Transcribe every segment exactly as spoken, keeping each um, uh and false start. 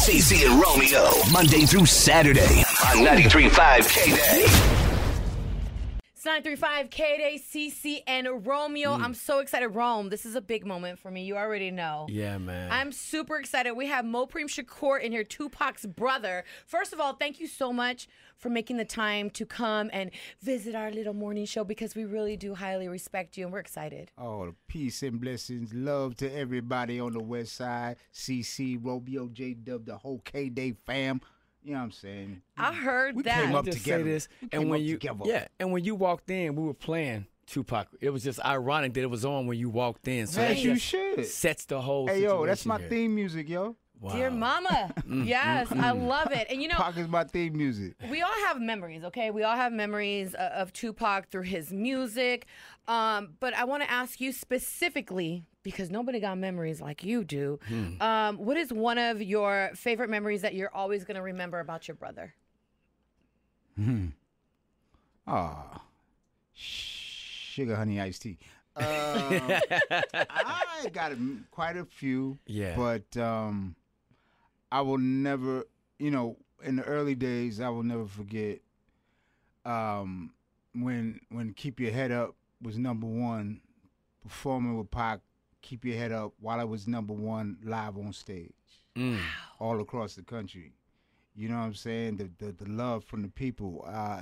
C C and Romeo, Monday through Saturday on ninety-three point five K-Day. It's nine three five K-Day, C C and Romeo. Mm. I'm so excited. Rome, this is a big moment for me. You already know. Yeah, man. I'm super excited. We have Mopreme Shakur in here, Tupac's brother. First of all, thank you so much for making the time to come and visit our little morning show because we really do highly respect you and we're excited. Oh, peace and blessings. Love to everybody on the west side. C C, Romeo, J-Dub, the whole K-Day fam. You know what I'm saying? I heard we that. Came up just together. Say this, we and when you together. yeah, and when you walked in, we were playing Tupac. It was just ironic that it was on when you walked in. So As that you just should. Sets the whole. Hey yo, that's my here. theme music, yo. Wow. Dear Mama. Yes, I love it. And you know, Tupac is my theme music. We all have memories, okay? We all have memories uh, of Tupac through his music. Um, but I want to ask you specifically, because nobody got memories like you do, hmm. um, what is one of your favorite memories that you're always going to remember about your brother? Hmm. Ah, sugar honey iced tea. Uh, I got quite a few. Yeah. But um, I will never, you know, in the early days, I will never forget um, when when Keep Your Head Up was number one, performing with Pac, Keep Your Head Up, while I was number one live on stage, mm. all across the country. You know what I'm saying? The the, the love from the people uh,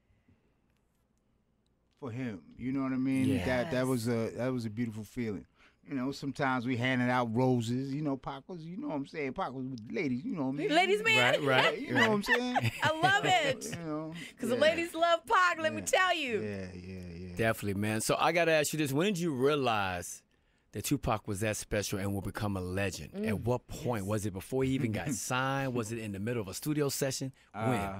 for him. You know what I mean? Yes. That that was a that was a beautiful feeling. You know, sometimes we handed out roses. You know, Pac was, you know what I'm saying? Pac was with the ladies, you know what I mean? Ladies man. Right, right. You know what I'm saying? I love it. You know, because yeah. the ladies love Pac, let yeah. me tell you. Yeah, yeah, yeah. Definitely, man. So I got to ask you this. When did you realize that Tupac was that special and will become a legend? Mm. At what point? Yes. Was it before he even got signed? Was it in the middle of a studio session? When? Uh,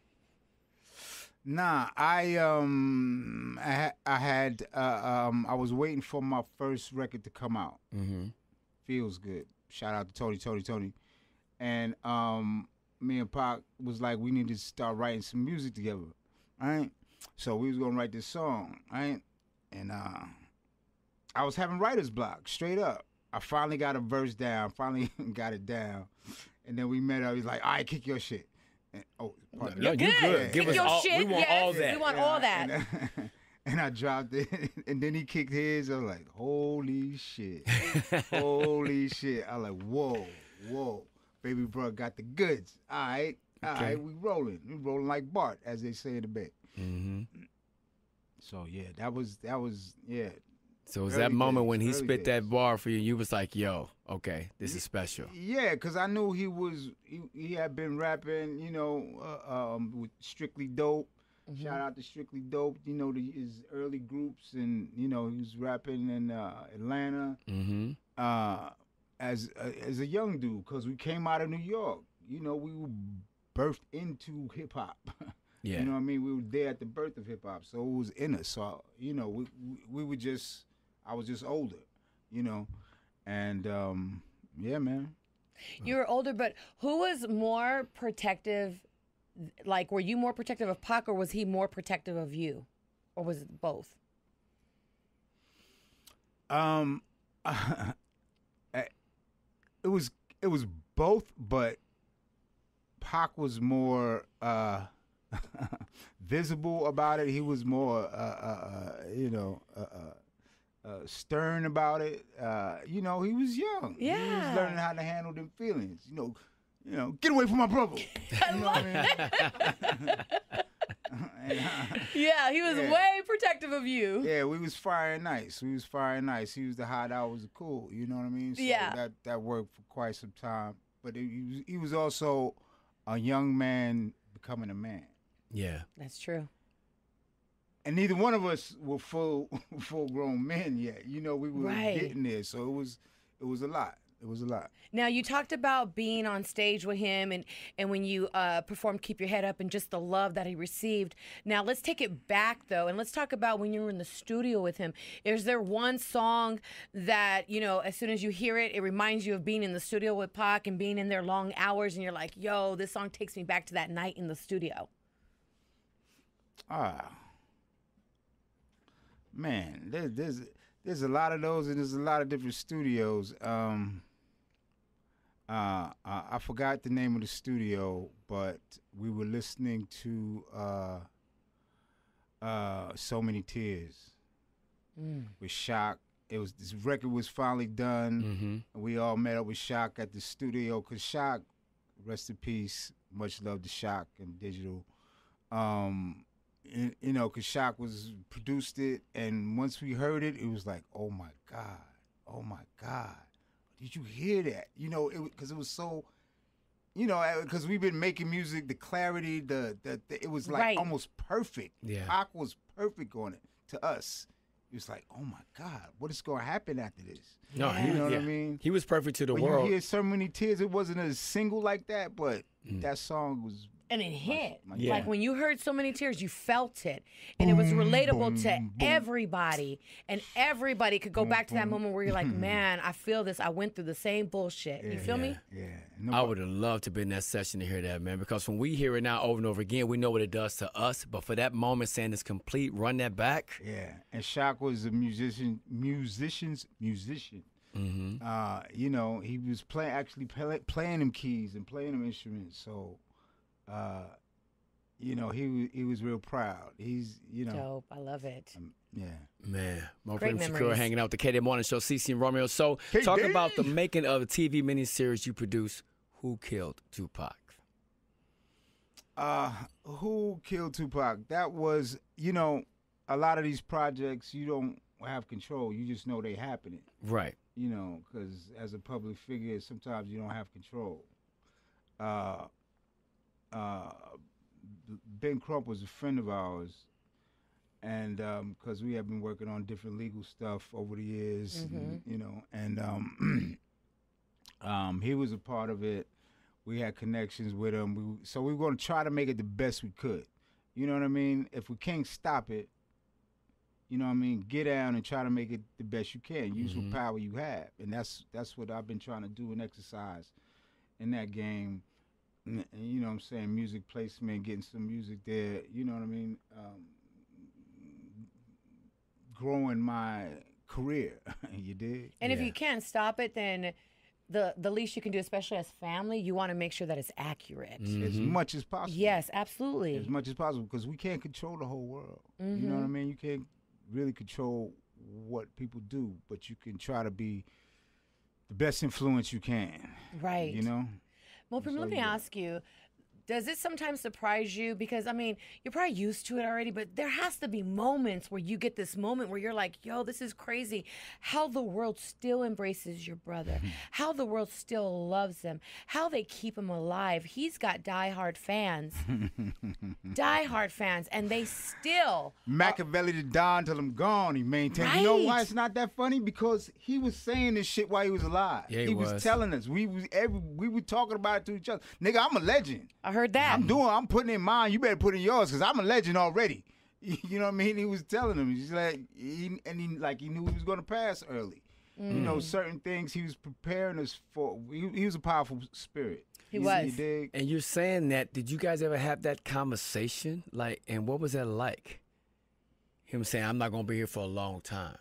Nah, I um I, ha- I had uh, um I was waiting for my first record to come out. Mm-hmm. Feels Good. Shout out to Tony, Tony, Tony. And um me and Pac was like, we need to start writing some music together. All right. So we was gonna write this song, right? And uh I was having writer's block, straight up. I finally got a verse down, finally got it down. And then we met up, he's like, all right, kick your shit. And, oh, pardon. No, you good. good. Give Kick us your all, shit, we want yes. all that. We want yeah, all that. And, uh, and I dropped it, and then he kicked his. I was like, holy shit. Holy shit. I was like, whoa, whoa. Baby bro got the goods. All right, all okay. right, we rolling. We rolling like Bart, as they say in the Bay. Mm-hmm. So, yeah, that was, that was, yeah. So it was early that moment days, when he early spit days. that bar for you, you was like, yo, okay, this is special. Yeah, because I knew he was, he, he had been rapping, you know, uh, um, with Strictly Dope. Mm-hmm. Shout out to Strictly Dope, you know, the, his early groups, and, you know, he was rapping in uh, Atlanta Mm-hmm. uh, as, uh, as a young dude, because we came out of New York. You know, we were birthed into hip-hop. Yeah. You know what I mean? We were there at the birth of hip-hop, so it was in us. So, you know, we, we, we were just... I was just older, you know, and um, yeah, man. You were older, but who was more protective? Like, were you more protective of Pac, or was he more protective of you, or was it both? Um, it was it was both, but Pac was more uh, visible about it. He was more, uh, uh, you know. Uh, uh, Uh, stern about it. Uh, you know, he was young. Yeah. He was learning how to handle them feelings. You know, you know, get away from my brother. I you know love what I mean? Yeah, he was Yeah. way prective of you. Yeah, we was firing nice. We was firing nice. He was the hot, I was the cool. You know what I mean? So Yeah. That that worked for quite some time. But it, he, was, he was also a young man becoming a man. Yeah. That's true. And neither one of us were full full grown men yet. You know, we were Right. getting there. So it was it was a lot. It was a lot. Now, you talked about being on stage with him and, and when you uh, performed Keep Your Head Up and just the love that he received. Now, let's take it back, though, and let's talk about when you were in the studio with him. Is there one song that, you know, as soon as you hear it, it reminds you of being in the studio with Pac and being in there long hours, and you're like, yo, this song takes me back to that night in the studio? Ah. Man, there's, there's, there's a lot of those, and there's a lot of different studios. Um... uh, uh, I forgot the name of the studio, but we were listening to uh, uh, So Many Tears Mm. with Shock. It was this record was finally done. Mm-hmm. And we all met up with Shock at the studio because Shock, rest in peace, much love to Shock and Digital. Um, and, you know, because Shock was produced it, and once we heard it, it was like, oh my God, oh my God, did you hear that? You know, it because it was so, you know, because we've been making music, the clarity, the the, the it was like Right. almost perfect. Yeah. Pac was perfect on it to us. It was like, oh my God, what is going to happen after this? No, Yeah. he, You know what I yeah. mean? He was perfect to the When world. you hear So Many Tears, it wasn't a single like that, but Mm. that song was. And it hit. my Yeah. Like when you heard So Many Tears, you felt it. And it was relatable to boom, boom. everybody. And everybody could go back to that moment where you're like, man, I feel this. I went through the same bullshit. You feel me? Yeah. I Nobody- would have loved to be in that session to hear that, man, because when we hear it now over and over again, we know what it does to us. But for that moment saying it's complete, run that back. Yeah. And Shock was a musician, musician's musician. Mm-hmm. Uh, you know, he was play, actually play, playing them keys and playing them instruments. So, uh, you know, he was he was real proud. He's, you know, Dope. I love it. um, yeah. Man, my Great friend Shakur memories. hanging out with the K D Morning Show, C C and Romeo. So, K talk D. about the making of the T V miniseries you produced, Who Killed Tupac? Uh, who killed Tupac? That was, you know, a lot of these projects you don't have control. You just know they happening. Right. You know, because as a public figure, sometimes you don't have control. Uh, uh, Ben Crump was a friend of ours, and because we have been working on different legal stuff over the years, and, you know, and um, um, he was a part of it. We had connections with him, we, so we were going to try to make it the best we could. You know what I mean? If we can't stop it, you know what I mean, get down and try to make it the best you can. Use Mhm. what power you have, and that's that's what I've been trying to do and exercise in that game. And, and you know what I'm saying, music placement, getting some music there. You know what I mean, um, growing my career. You dig? And if Yeah. you can't stop it, then the the least you can do, especially as family, you want to make sure that it's accurate. Mm. As Mhm. much as possible. Yes, absolutely. As much as possible, because we can't control the whole world. You know Mm-hmm. what I mean? You can't really control what people do, but you can try to be the best influence you can. Right. You know? Well, That's let all me you got. ask you, does it sometimes surprise you? Because, I mean, you're probably used to it already, but there has to be moments where you get this moment where you're like, yo, this is crazy. How the world still embraces your brother. How the world still loves him. How they keep him alive. He's got diehard fans. diehard fans. And they still... Machiavelli to Don till I'm gone, he maintained. You know why Right. it's not that funny? Because he was saying this shit while he was alive. Yeah, he was. was. telling us. We was every we were talking about it to each other. Nigga, I'm a legend. I heard that. I'm doing I'm putting in mine. You better put in yours because I'm a legend already. You know what I mean? He was telling him. He's like he, and he like he knew he was gonna pass early. You know, certain things he was preparing us for. He, he was a powerful spirit. He You- was. You dig? And you're saying that, did you guys ever have that conversation? Like, and what was that like? Him saying, I'm not going to be here for a long time.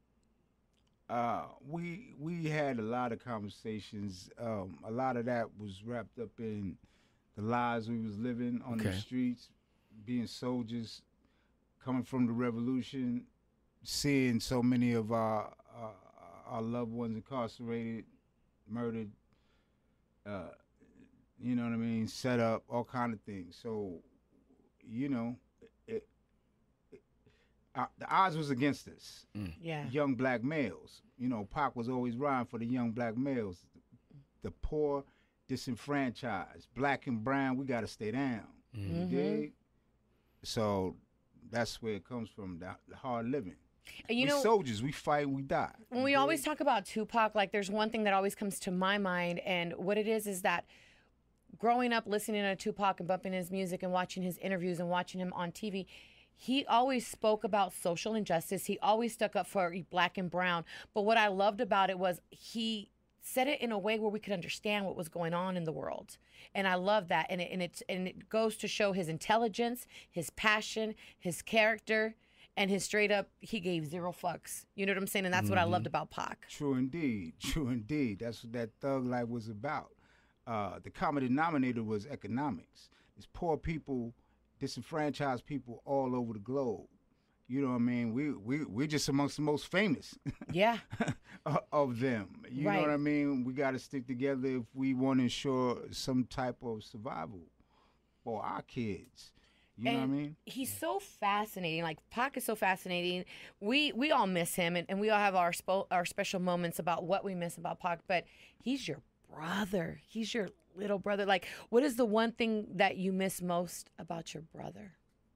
Uh, we we had a lot of conversations. Um, a lot of that was wrapped up in the lives we was living on the Okay. streets, being soldiers, coming from the revolution, seeing so many of our uh, our loved ones incarcerated, murdered. Uh, you know what I mean? Set up, all kind of things. So, you know, it, it, uh, the odds was against us. Yeah. Young black males. You know, Pac was always riding for the young black males. The poor, disenfranchised, black and brown, we got to stay down. Mm-hmm. You dig? So that's where it comes from, the, the hard living. And you we know, soldiers, we fight, we die. when we always talk about Tupac, like there's one thing that always comes to my mind, and what it is is that growing up listening to Tupac and bumping his music and watching his interviews and watching him on T V, he always spoke about social injustice. He always stuck up for black and brown. But what I loved about it was he said it in a way where we could understand what was going on in the world. And I love that. And it, and it, and it goes to show his intelligence, his passion, his character, and his straight up, he gave zero fucks. You know what I'm saying? And that's what I loved about Pac. True indeed. True indeed. That's what that thug life was about. uh, the common denominator was economics. It's poor people, disenfranchised people all over the globe. You know what I mean? We we we're just amongst the most famous Yeah. of them. You Right. know what I mean? We got to stick together if we want to ensure some type of survival for our kids. You know what I And mean? He's so fascinating. Like Pac is so fascinating. We we all miss him, and, and we all have our spo- our special moments about what we miss about Pac. But he's your brother. He's your little brother. Like, what is the one thing that you miss most about your brother?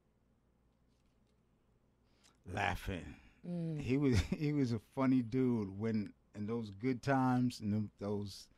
Laughing. Mm. He was he was a funny dude when in those good times and them, those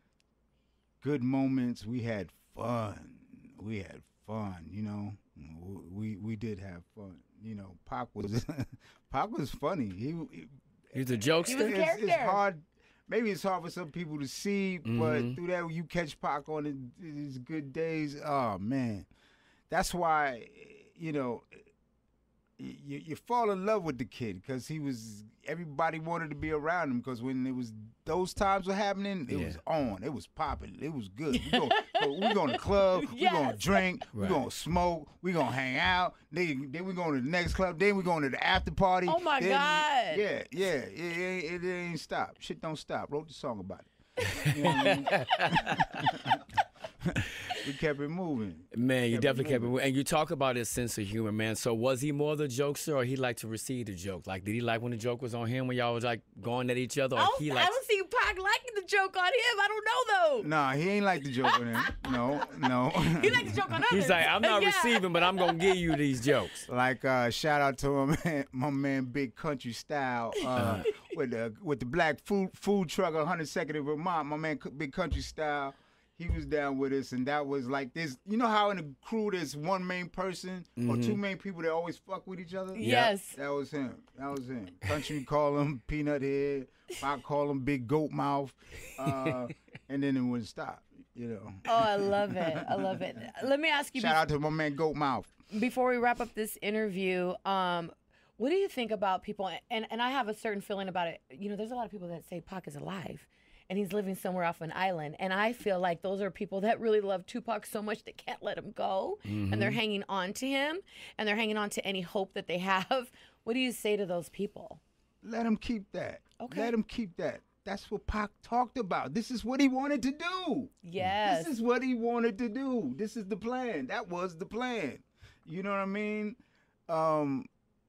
good moments we had fun. We had fun, you know. We we did have fun. You know, Pac was Pac was funny. He, he He's a He was jokester. a it's, it's character. hard. Maybe it's hard for some people to see, Mhm. but through that, you catch Pac on his, his good days. Oh man, that's why you know you, you fall in love with the kid because he was. Everybody wanted to be around him because when it was those times were happening, it Yeah. was on. It was popping. It was good. We go, we going to club. We Yes. going to drink. Right. We going to smoke. We going to hang out. Then, then we going to the next club. Then we going to the after party. Oh, my Then- God. Yeah, yeah. It, it, it ain't stop. Shit don't stop. Wrote the song about it. You know what I mean? We kept it moving. Man, you Kept it definitely kept it. moving. And you talk about his sense of humor, man. So was he more the jokester, or he liked to receive the joke? Like, did he like when the joke was on him when y'all was like going at each other, or I don't, he I liked? don't see Pac liking the joke on him. I don't know though. Nah, he ain't like the joke on him. No, no. He likes the joke on others. He's like, I'm not Yeah. receiving, but I'm gonna give you these jokes. Like uh, shout out to my man, my man Big Country Style uh, with the with the black food food truck on one hundred second in Vermont. My man C- Big Country Style, he was down with us, and that was like this. You know how in a crew there's one main person or two main people that always fuck with each other. Yes. That was him. That was him. Country call him Peanut Head. I call him Big Goat Mouth, uh, and then it wouldn't stop. You know. Oh, I love it. I love it. Let me ask you. Shout out to my man Goat Mouth. Before we wrap up this interview, um, what do you think about people? And and I have a certain feeling about it. You know, there's a lot of people that say Pac is alive, and he's living somewhere off an island. And I feel like those are people that really love Tupac so much they can't let him go, and they're hanging on to him, and they're hanging on to any hope that they have. What do you say to those people? Let him keep that. Okay. Let him keep that. That's what Pac talked about. This is what he wanted to do. Yes. This is what he wanted to do. This is the plan. That was the plan. You know what I mean? Um,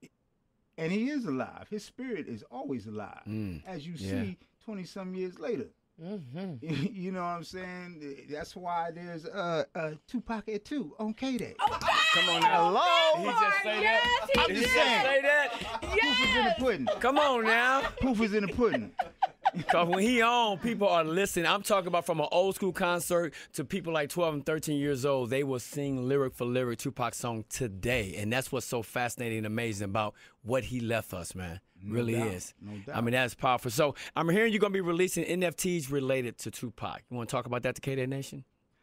and he is alive. His spirit is always alive. Mm, As you yeah. see twenty some years later. Mm-hmm. You know what I'm saying? That's why there's uh, uh, Tupac at two on K-Day. Come on now. Hello? He just say Yes, that. he He did. just say that. Proof is in the pudding. Come on now. Proof is in the pudding. Cause when he on, people are listening. I'm talking about from an old school concert to people like twelve and thirteen years old. They will sing lyric for lyric Tupac song today, and that's what's so fascinating and amazing about what he left us, man. No really doubt, is. no I doubt. mean, that's powerful. So I'm hearing you're gonna be releasing N F Ts related to Tupac. You want to talk about that to K-Day Nation?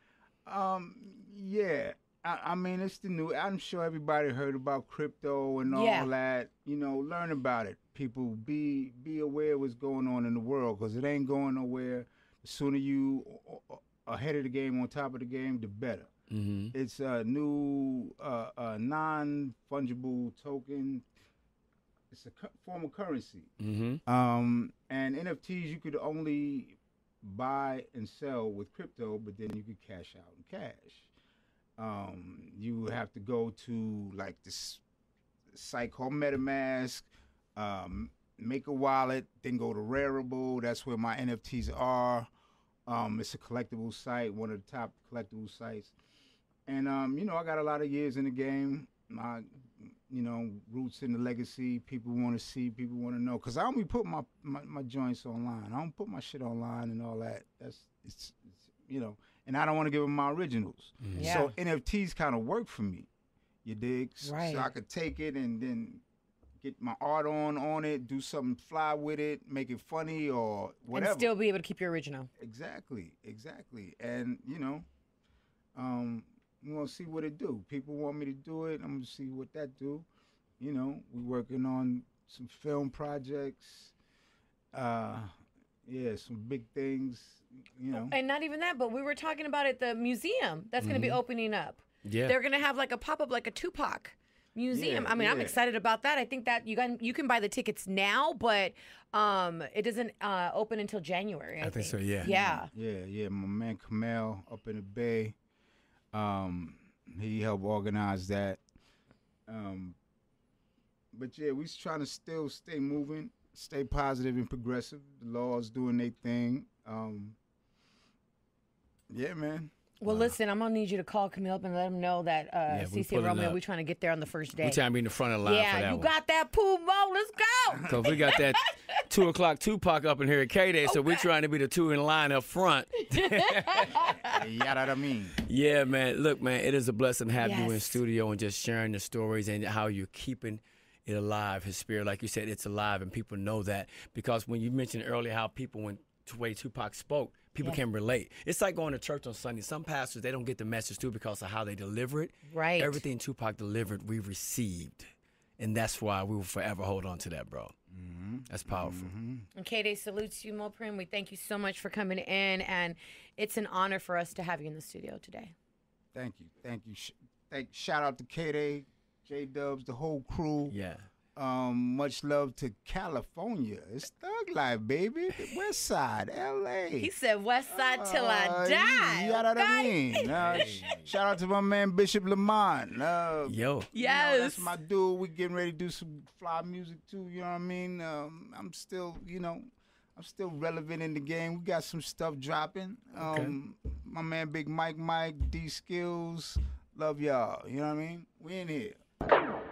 Um, yeah. I, I mean, it's the new. I'm sure everybody heard about crypto and all Yeah. that. You know, learn about it. People, be be aware of what's going on in the world because it ain't going nowhere. The sooner you a- a- ahead of the game, on top of the game, the better. Mm-hmm. It's a new uh, uh, non-fungible token. It's a cu- form of currency. Mm-hmm. Um, and N F Ts you could only buy and sell with crypto, but then you could cash out in cash. Um, you would have to go to like this site called MetaMask, um, make a wallet, then go to Rarible. That's where my N F Ts are. Um, it's a collectible site, one of the top collectible sites. And um, you know, I got a lot of years in the game. My, you know, roots in the legacy. People want to see. People want to know. Cause I don't be putting my, my my joints online. I don't put my shit online and all that. That's it's, it's you know. And I don't want to give them my originals. Yeah. So N F Ts kind of work for me. You dig? S- Right. So I could take it and then get my art on on it, do something fly with it, make it funny or whatever. And still be able to keep your original. Exactly, exactly. And, you know, um, we're going to see what it do. People want me to do it. I'm going to see what that do. You know, we working on some film projects. Uh, yeah, some big things. you know. And not even that, but we were talking about it, the museum that's going to be opening up. Yeah. They're going to have like a pop up, like a Tupac museum. Yeah, I mean, I'm yeah. excited about that. I think that you can you can buy the tickets now, but um, it doesn't uh, open until January. I, I think so, yeah. Yeah. Yeah, yeah. My man Kamel up in the Bay, um, he helped organize that. Um, but yeah, we trying to still stay moving, stay positive and progressive. The law's doing their thing. Um, yeah, man. Well, listen, I'm gonna need you to call Camille up and let him know that uh, Yeah, we Cece and pulling Romeo, up. we're trying to get there on the first day. We trying to be in the front of the line for yeah, that you one. got that Pumo. Let's go. Cause we got that two o'clock Tupac up in here at K-Day, so we're trying to be the two in line up front. Yada I mean. Yeah, man. Look, man, it is a blessing to have you in Yes. studio and just sharing the stories and how you're keeping it alive. His spirit, like you said, it's alive, and people know that because when you mentioned earlier how people, when the way Tupac spoke, people Yeah. can relate. It's like going to church on Sunday. Some pastors, they don't get the message too because of how they deliver it. Right. Everything Tupac delivered, we received, and that's why we will forever hold on to that, bro. Mm-hmm. That's powerful. Mm-hmm. And K-Day salutes you, Moprim. We thank you so much for coming in, and it's an honor for us to have you in the studio today. Thank you, thank you. Sh- thank. Shout out to K-Day, J Dubs, the whole crew. Yeah. Um, much love to California. It's Thug Life, baby. The West Side, L A. He said, "West Side till I Uh, die." You know what I okay? mean? Uh, sh- shout out to my man Bishop Lamont. Uh, Yo. you know, Yes. that's my dude. We getting ready to do some fly music too. You know what I mean? Um, I'm still, you know, I'm still relevant in the game. We got some stuff dropping. Um, my man Big Mike, Mike D Skills. Love y'all. You know what I mean? We in here.